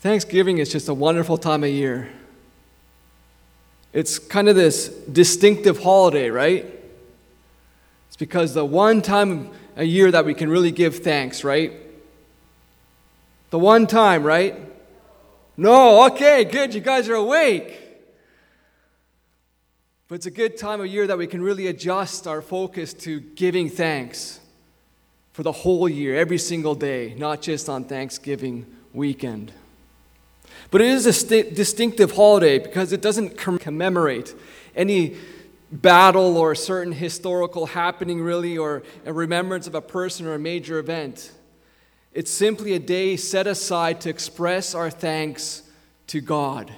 Thanksgiving is just a wonderful time of year. It's kind of this distinctive holiday, right? It's because the one time a year that we can really give thanks, right? The one time, right? No, okay, good, you guys are awake. But it's a good time of year that we can really adjust our focus to giving thanks for the whole year, every single day, not just on Thanksgiving weekend. But it is a distinctive holiday because it doesn't commemorate any battle or a certain historical happening really, or a remembrance of a person or a major event. It's simply a day set aside to express our thanks to God.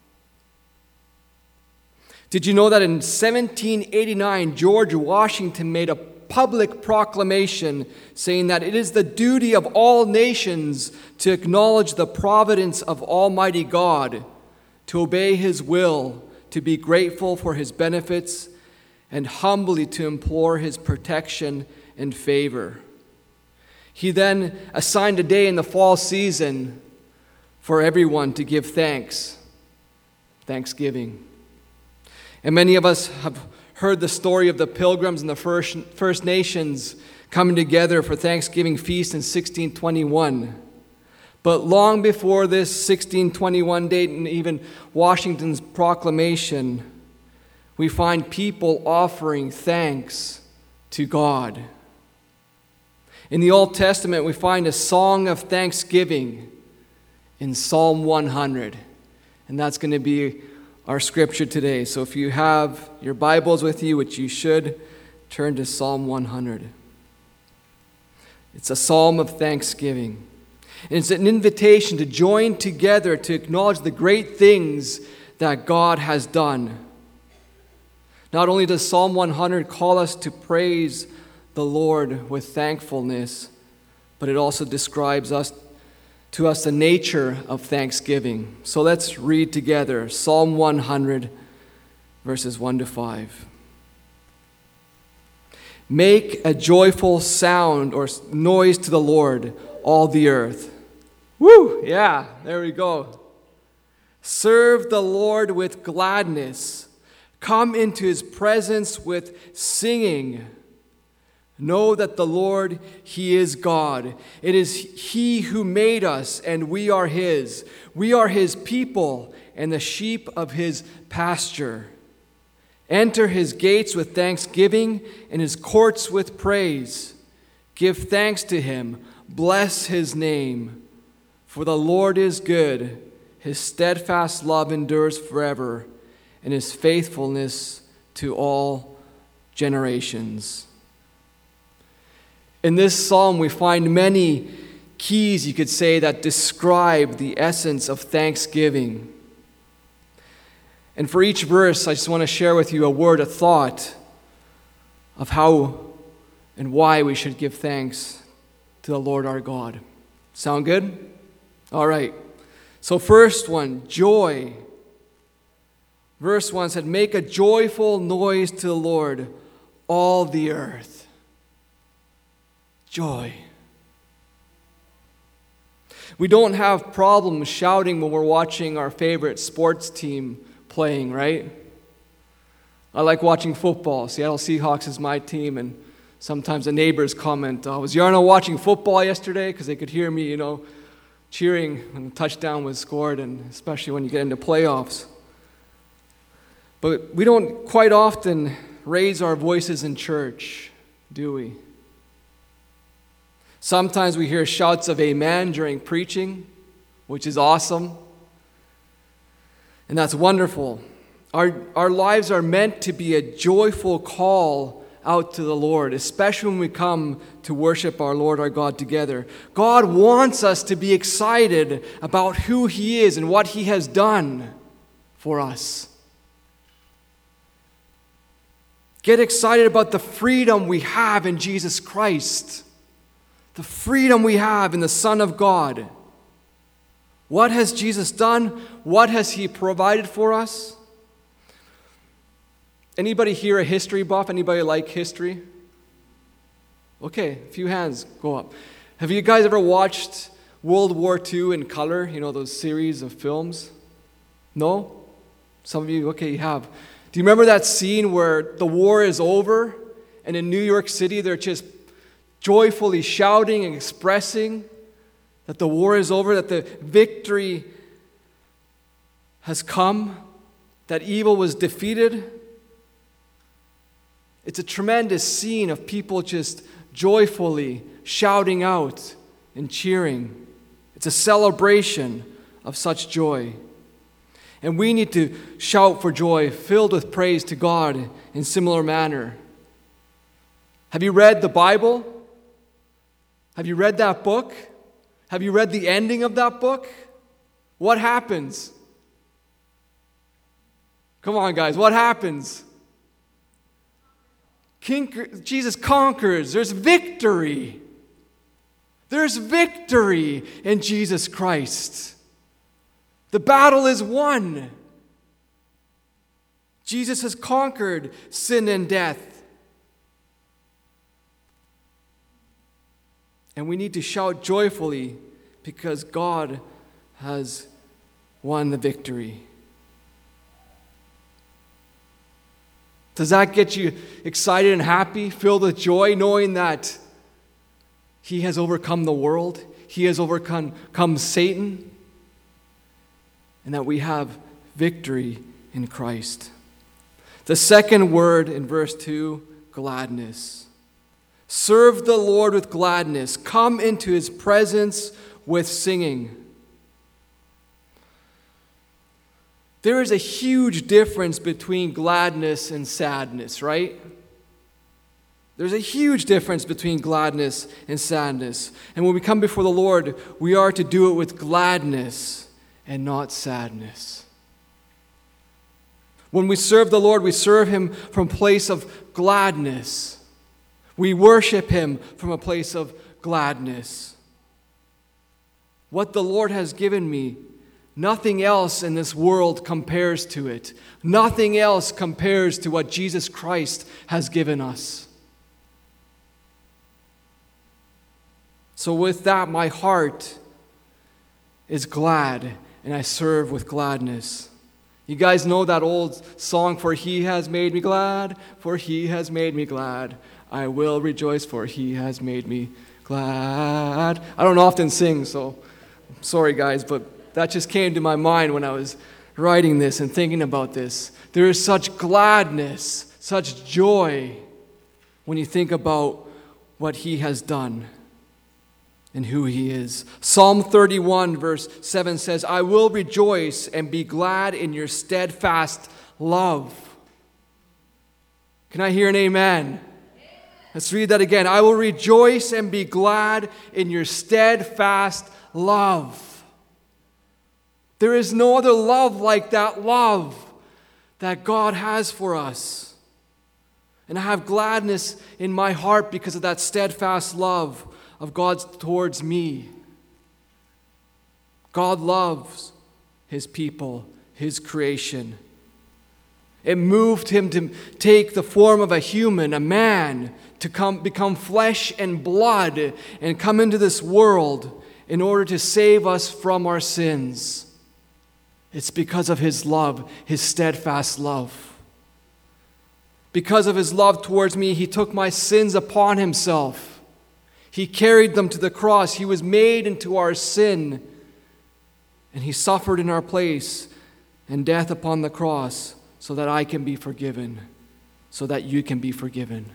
Did you know that in 1789, George Washington made a public proclamation saying that it is the duty of all nations to acknowledge the providence of Almighty God, to obey His will, to be grateful for His benefits, and humbly to implore His protection and favor. He then assigned a day in the fall season for everyone to give thanks, Thanksgiving. And many of us have heard the story of the Pilgrims and the First Nations coming together for Thanksgiving feast in 1621. But long before this 1621 date and even Washington's proclamation, we find people offering thanks to God. In the Old Testament, we find a song of thanksgiving in Psalm 100. And that's going to be our scripture today. So if you have your Bibles with you, which you should, turn to Psalm 100. It's a psalm of thanksgiving. And it's an invitation to join together to acknowledge the great things that God has done. Not only does Psalm 100 call us to praise the Lord with thankfulness, but it also describes to us the nature of thanksgiving. So let's read together Psalm 100, verses 1 to 5. Make a joyful sound or noise to the Lord, all the earth. Woo! Yeah, there we go. Serve the Lord with gladness. Come into His presence with singing. Know that the Lord, He is God. It is He who made us, and we are His. We are His people and the sheep of His pasture. Enter His gates with thanksgiving and His courts with praise. Give thanks to Him. Bless His name. For the Lord is good. His steadfast love endures forever, and His faithfulness to all generations. In this psalm, we find many keys, you could say, that describe the essence of thanksgiving. And for each verse, I just want to share with you a word, a thought of how and why we should give thanks to the Lord our God. Sound good? All right. So first one, joy. Verse 1 said, make a joyful noise to the Lord, all the earth. Joy. We don't have problems shouting when we're watching our favorite sports team playing, right? I like watching football. Seattle Seahawks is my team, and sometimes the neighbors comment, was Yarno watching football yesterday? Because they could hear me, cheering when the touchdown was scored, and especially when you get into playoffs. But we don't quite often raise our voices in church, do we? Sometimes we hear shouts of amen during preaching, which is awesome. And that's wonderful. Our lives are meant to be a joyful call out to the Lord, especially when we come to worship our Lord our God together. God wants us to be excited about who He is and what He has done for us. Get excited about the freedom we have in Jesus Christ. The freedom we have in the Son of God. What has Jesus done? What has He provided for us? Anybody here a history buff? Anybody like history? Okay, a few hands go up. Have you guys ever watched World War II in color, those series of films? No? Some of you, okay, you have. Do you remember that scene where the war is over and in New York City they're just joyfully shouting and expressing that the war is over, that the victory has come, that evil was defeated? It's a tremendous scene of people just joyfully shouting out and cheering. It's a celebration of such joy. And we need to shout for joy, filled with praise to God in similar manner. Have you read the Bible? Have you read that book? Have you read the ending of that book? What happens? Come on, guys, what happens? Jesus conquers. There's victory. There's victory in Jesus Christ. The battle is won. Jesus has conquered sin and death. And we need to shout joyfully because God has won the victory. Does that get you excited and happy, filled with joy, knowing that He has overcome the world, He has overcome Satan, and that we have victory in Christ? The second word in verse 2, gladness. Serve the Lord with gladness. Come into His presence with singing. There is a huge difference between gladness and sadness, right? There's a huge difference between gladness and sadness. And when we come before the Lord, we are to do it with gladness and not sadness. When we serve the Lord, we serve Him from a place of gladness. We worship Him from a place of gladness. What the Lord has given me, nothing else in this world compares to it. Nothing else compares to what Jesus Christ has given us. So with that, my heart is glad, and I serve with gladness. You guys know that old song, "For He has made me glad, for He has made me glad. I will rejoice, for He has made me glad." I don't often sing, so I'm sorry, guys, but that just came to my mind when I was writing this and thinking about this. There is such gladness, such joy when you think about what He has done and who He is. Psalm 31 verse 7 says, "I will rejoice and be glad in your steadfast love." Can I hear an amen? Let's read that again. "I will rejoice and be glad in your steadfast love." There is no other love like that love that God has for us. And I have gladness in my heart because of that steadfast love of God towards me. God loves His people, His creation. It moved Him to take the form of a human, a man, to become flesh and blood and come into this world in order to save us from our sins. It's because of His love, His steadfast love. Because of His love towards me, He took my sins upon Himself. He carried them to the cross. He was made into our sin. And He suffered in our place and death upon the cross so that I can be forgiven, so that you can be forgiven.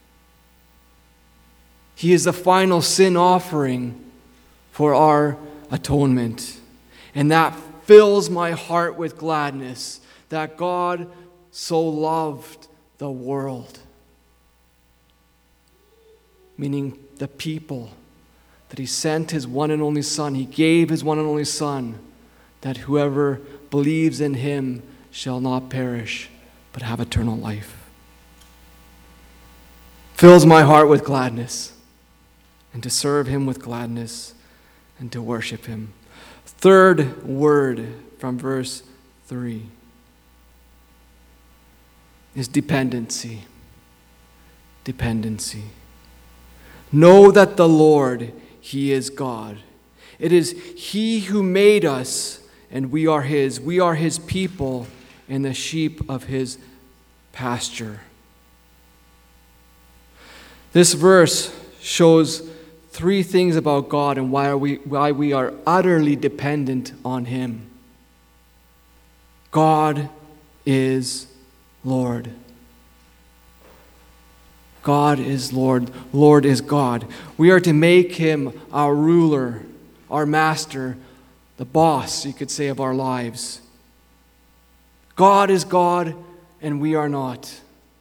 He is the final sin offering for our atonement. And that fills my heart with gladness that God so loved the world, meaning the people, that He sent His one and only Son. He gave His one and only Son, that whoever believes in Him shall not perish, but have eternal life. Fills my heart with gladness, and to serve Him with gladness, and to worship Him. Third word from verse 3 is dependency. Dependency. Know that the Lord, He is God. It is He who made us, and we are His. We are His people and the sheep of His pasture. This verse shows three things about God and why we are utterly dependent on Him. God is Lord. God is Lord. Lord is God. We are to make Him our ruler, our master, the boss, you could say, of our lives. God is God, and we are not.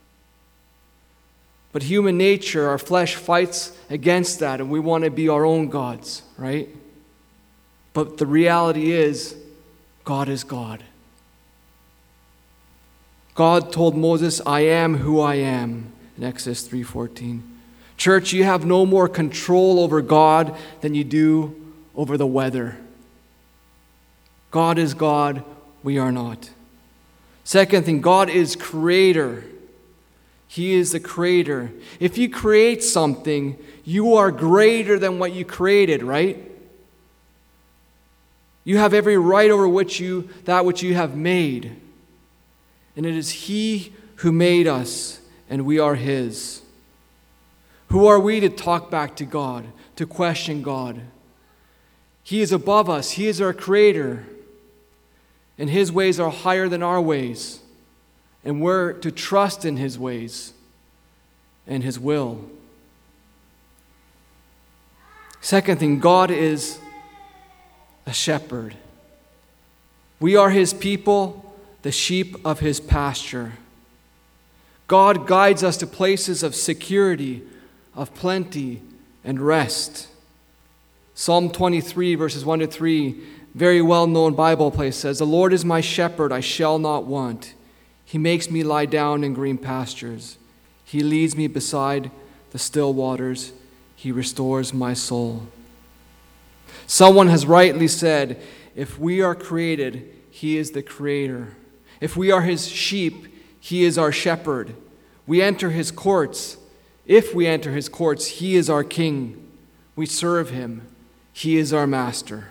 But human nature, our flesh, fights against that, and we want to be our own gods, right? But the reality is, God is God. God told Moses, I am who I am, in Exodus 3:14. Church, you have no more control over God than you do over the weather. God is God, we are not. Second thing, God is creator. He is the creator. If you create something, you are greater than what you created, right? You have every right over that which you have made. And it is He who made us, and we are His. Who are we to talk back to God, to question God? He is above us. He is our creator. And His ways are higher than our ways. And we're to trust in His ways and His will. Second thing, God is a shepherd. We are His people, the sheep of His pasture. God guides us to places of security, of plenty, and rest. Psalm 23, verses 1-3, very well-known Bible place says, The Lord is my shepherd, I shall not want. He makes me lie down in green pastures. He leads me beside the still waters. He restores my soul. Someone has rightly said, if we are created, He is the creator. If we are His sheep, He is our shepherd. We enter His courts. If we enter His courts, He is our king. We serve Him. He is our master.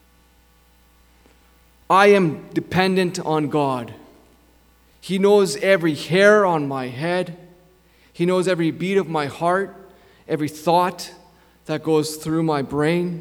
I am dependent on God. He knows every hair on my head. He knows every beat of my heart, every thought that goes through my brain.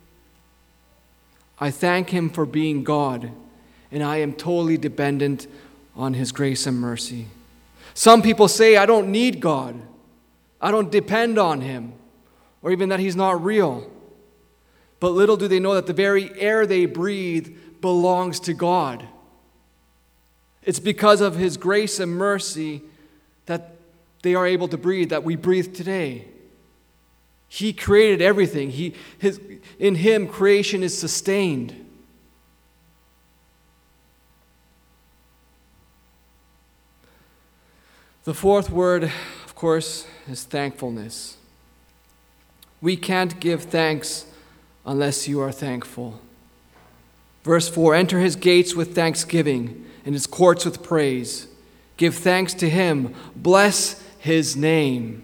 I thank Him for being God, and I am totally dependent on His grace and mercy. Some people say, I don't need God. I don't depend on Him, or even that He's not real. But little do they know that the very air they breathe belongs to God. It's because of His grace and mercy that they are able to breathe, that we breathe today. He created everything. In Him, creation is sustained. The fourth word, of course, is thankfulness. We can't give thanks unless you are thankful. Verse 4, enter His gates with thanksgiving and His courts with praise. Give thanks to Him. Bless His name.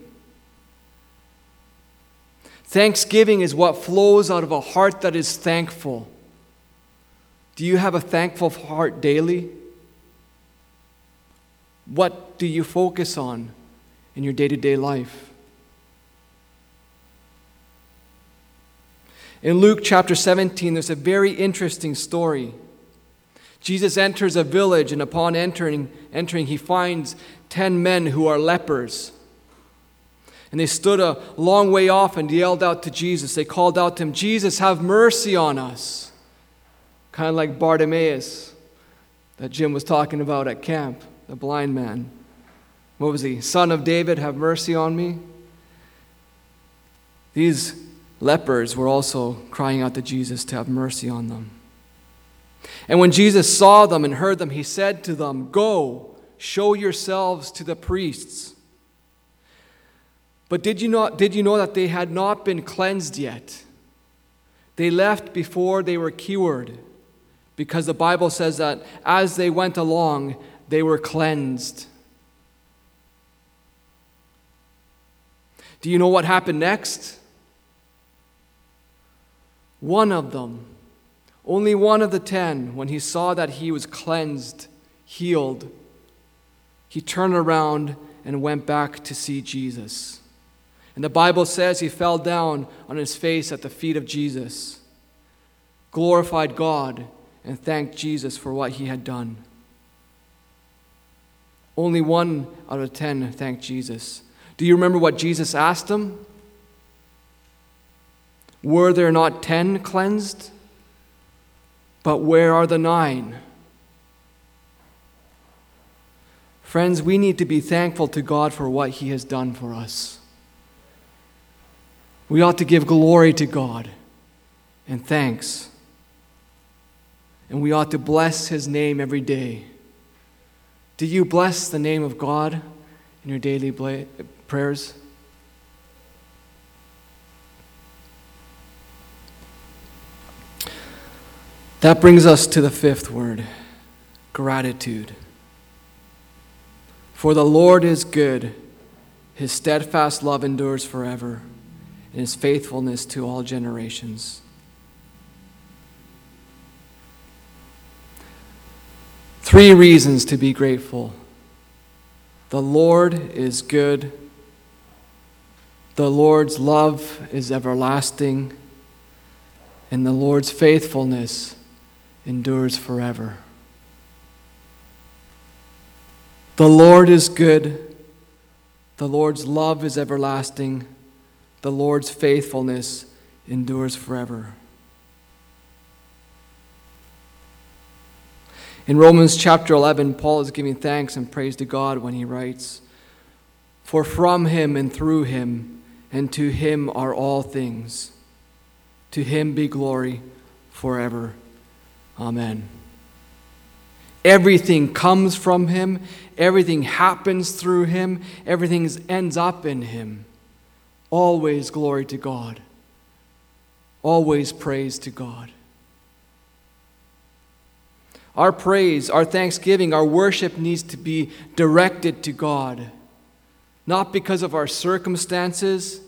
Thanksgiving is what flows out of a heart that is thankful. Do you have a thankful heart daily? What do you focus on in your day-to-day life? In Luke chapter 17, there's a very interesting story. Jesus enters a village, and upon entering, He finds 10 men who are lepers. And they stood a long way off and yelled out to Jesus. They called out to Him, Jesus, have mercy on us. Kind of like Bartimaeus that Jim was talking about at camp, the blind man. What was he? Son of David, have mercy on me. These lepers were also crying out to Jesus to have mercy on them. And when Jesus saw them and heard them, He said to them, Go, show yourselves to the priests. But did you know that they had not been cleansed yet? They left before they were cured, because the Bible says that as they went along, they were cleansed. Do you know what happened next? One of them, only one of the 10, when he saw that he was cleansed, healed, he turned around and went back to see Jesus. And the Bible says he fell down on his face at the feet of Jesus, glorified God, and thanked Jesus for what he had done. Only 1 out of 10 thanked Jesus. Do you remember what Jesus asked them? Were there not 10 cleansed? But where are the 9? Friends, we need to be thankful to God for what he has done for us. We ought to give glory to God and thanks. And we ought to bless his name every day. Do you bless the name of God in your daily prayers? That brings us to the 5th word, gratitude. For the Lord is good, his steadfast love endures forever, and his faithfulness to all generations. Three reasons to be grateful. The Lord is good. The Lord's love is everlasting. And the Lord's faithfulness endures forever. The Lord is good. The Lord's love is everlasting. The Lord's faithfulness endures forever. In Romans chapter 11, Paul is giving thanks and praise to God when he writes, "For from him and through him and to him are all things. To him be glory forever. Amen." Everything comes from him. Everything happens through him. Everything ends up in him. Always glory to God. Always praise to God. Our praise, our thanksgiving, our worship needs to be directed to God, not because of our circumstances,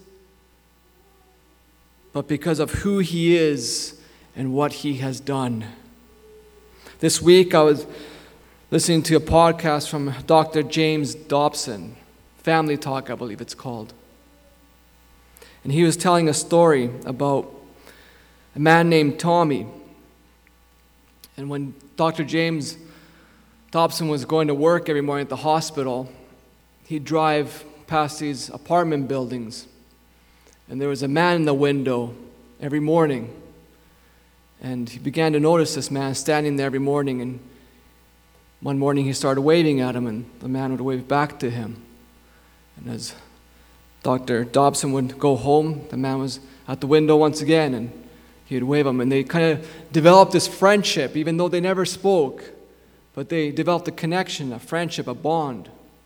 but because of who he is and what he has done. This week I was listening to a podcast from Dr. James Dobson, Family Talk, I believe it's called. And he was telling a story about a man named Tommy. And when Dr. James Dobson was going to work every morning at the hospital, he'd drive past these apartment buildings. And there was a man in the window every morning. And he began to notice this man standing there every morning. And one morning he started waving at him, and the man would wave back to him. And as Dr. Dobson would go home, the man was at the window once again, and he would wave him. And they kind of developed this friendship, even though they never spoke. But they developed a connection, a friendship, a bond.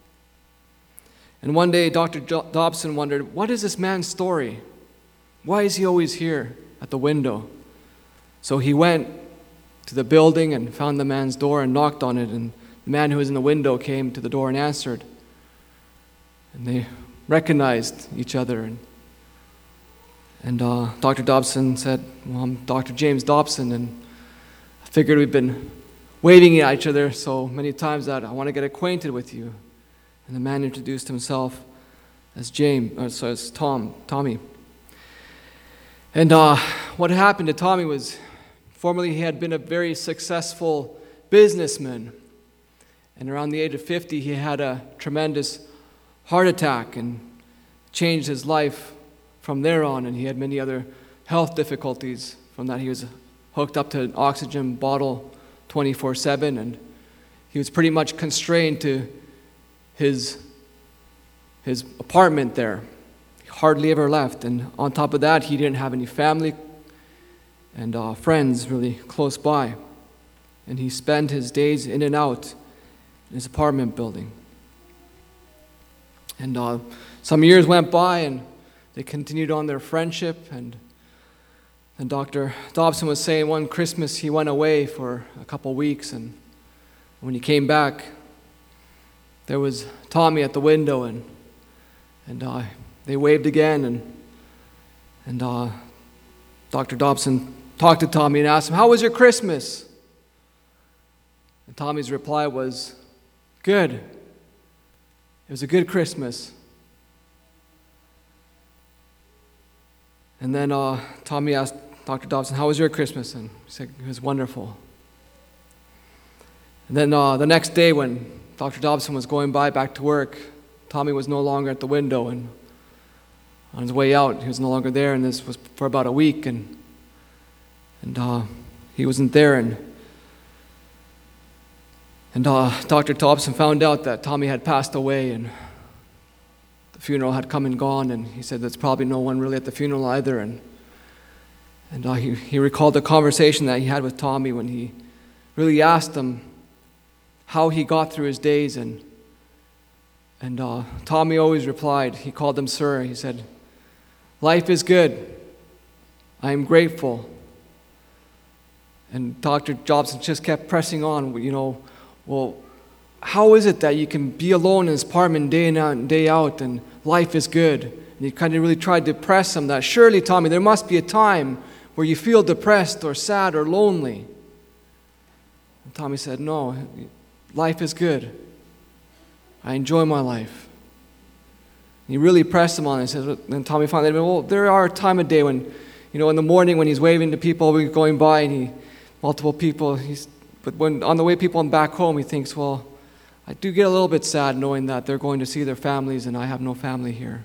And one day, Dr. Dobson wondered, what is this man's story? Why is he always here at the window? So he went to the building and found the man's door and knocked on it. And the man who was in the window came to the door and answered. And they recognized each other. And Dr. Dobson said, "Well, I'm Dr. James Dobson, and I figured we've been waving at each other so many times that I want to get acquainted with you." And the man introduced himself as Tommy. And what happened to Tommy was, formerly he had been a very successful businessman. And around the age of 50, he had a tremendous heart attack and changed his life from there on. And he had many other health difficulties from that. He was hooked up to an oxygen bottle 24/7, and he was pretty much constrained to his apartment there. He hardly ever left. And on top of that, he didn't have any family and friends really close by. And he spent his days in and out in his apartment building. And some years went by, and they continued on their friendship. And Dr. Dobson was saying one Christmas he went away for a couple weeks, and when he came back, there was Tommy at the window, and they waved again, and Dr. Dobson talked to Tommy and asked him, "How was your Christmas?" And Tommy's reply was, "Good. It was a good Christmas." And then Tommy asked Dr. Dobson, "How was your Christmas?" And he said, "It was wonderful." And then the next day when Dr. Dobson was going by back to work, Tommy was no longer at the window, and on his way out, he was no longer there, and this was for about a week, and he wasn't there, and Dr. Dobson found out that Tommy had passed away, and the funeral had come and gone, and he said there's probably no one really at the funeral either, and he recalled the conversation that he had with Tommy when he really asked him how he got through his days, and Tommy always replied. He called him sir. He said, "Life is good. I am grateful." And Dr. Dobson just kept pressing on, well, how is it that you can be alone in this apartment day in and day out and life is good? And he kind of really tried to press him that, surely, Tommy, there must be a time where you feel depressed or sad or lonely. And Tommy said, "No, life is good. I enjoy my life." And he really pressed him on it. And Tommy finally said, "Well, there are a time of day when, in the morning when he's waving to people going by and multiple people, but when on the way people back home, he thinks, well, I do get a little bit sad knowing that they're going to see their families and I have no family here."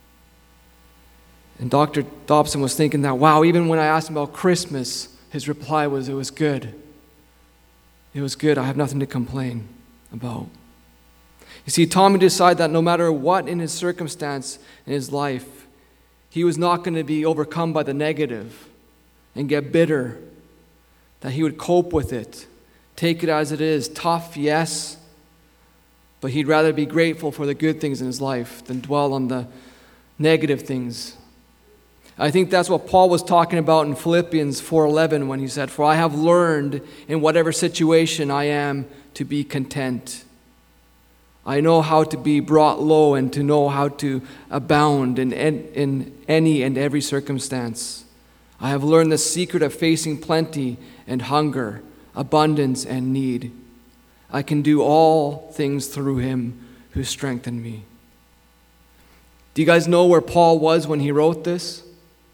And Dr. Dobson was thinking that, wow, even when I asked him about Christmas, his reply was, "It was good. It was good. I have nothing to complain about." You see, Tommy decided that no matter what in his circumstance in his life, he was not going to be overcome by the negative and get bitter, that he would cope with it, take it as it is, tough, yes, but he'd rather be grateful for the good things in his life than dwell on the negative things. I think that's what Paul was talking about in Philippians 4:11 when he said, "For I have learned in whatever situation I am to be content. I know how to be brought low and to know how to abound in any and every circumstance. I have learned the secret of facing plenty and hunger, abundance and need. I can do all things through him who strengthened me." Do you guys know where Paul was when he wrote this?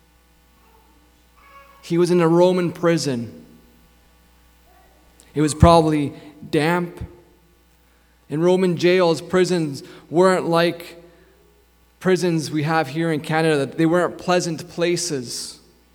He was in a Roman prison. It was probably damp. In Roman jails, prisons weren't like prisons we have here in Canada. They weren't pleasant places.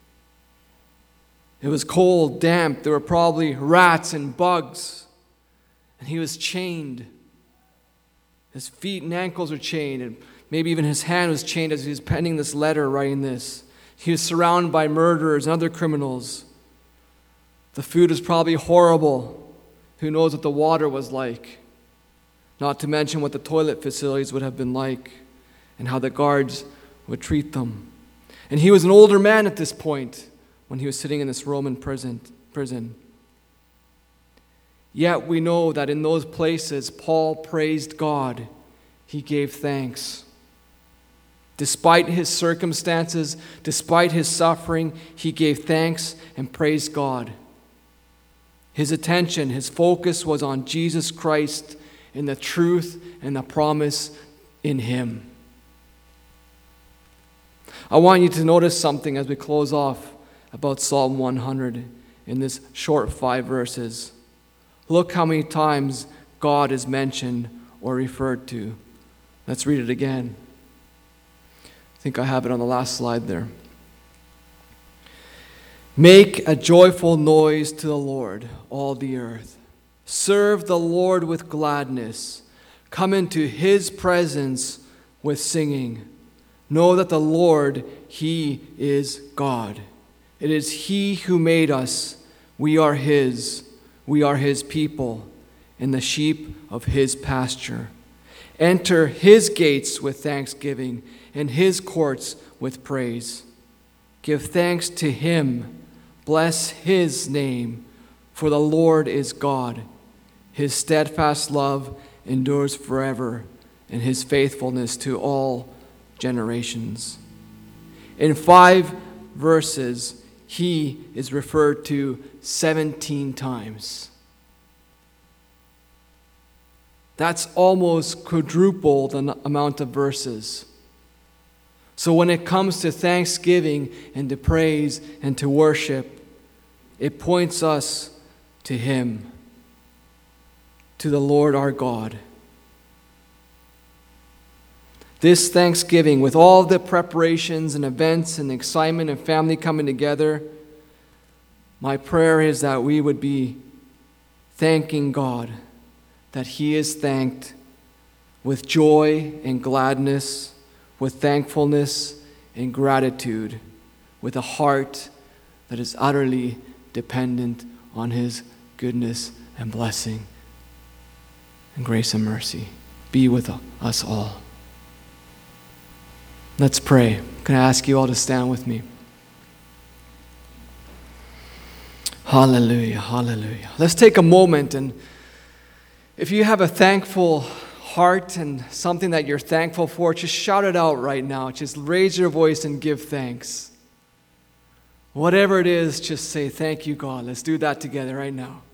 It was cold, damp. There were probably rats and bugs. And he was chained. His feet and ankles were chained, and maybe even his hand was chained as he was penning this letter, writing this. He was surrounded by murderers and other criminals. The food was probably horrible. Who knows what the water was like? Not to mention what the toilet facilities would have been like and how the guards would treat them. And he was an older man at this point when he was sitting in this Roman prison. Yet we know that in those places, Paul praised God. He gave thanks. Despite his circumstances, despite his suffering, he gave thanks and praised God. His attention, his focus was on Jesus Christ and the truth and the promise in him. I want you to notice something as we close off about Psalm 100 in this short 5 verses. Look how many times God is mentioned or referred to. Let's read it again. I think I have it on the last slide there. "Make a joyful noise to the Lord, all the earth. Serve the Lord with gladness. Come into his presence with singing. Know that the Lord, he is God. It is he who made us. We are his. We are his people and the sheep of his pasture. Enter his gates with thanksgiving and his courts with praise. Give thanks to him. Bless his name, for the Lord is God. His steadfast love endures forever, and his faithfulness to all generations." In 5 verses, He is referred to 17 times. That's almost quadruple the amount of verses. So when it comes to thanksgiving and to praise and to worship, it points us to Him, to the Lord our God. This Thanksgiving, with all the preparations and events and excitement and family coming together, my prayer is that we would be thanking God, that He is thanked with joy and gladness, with thankfulness and gratitude, with a heart that is utterly dependent on His goodness and blessing and grace and mercy. Be with us all. Let's pray. Can I ask you all to stand with me? Hallelujah, hallelujah. Let's take a moment, and if you have a thankful heart and something that you're thankful for, just shout it out right now. Just raise your voice and give thanks. Whatever it is, just say, thank you, God. Let's do that together right now.